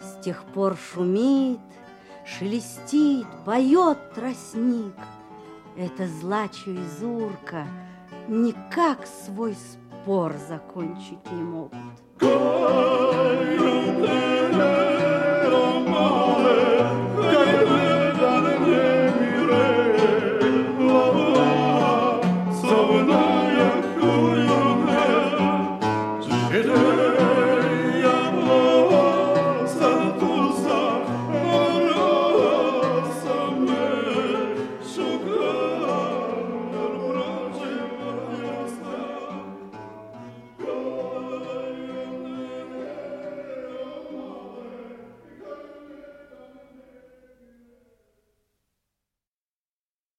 С тех пор шумит, шелестит, поет тростник. Эта злачья Изурка никак свой спор закончить не могут.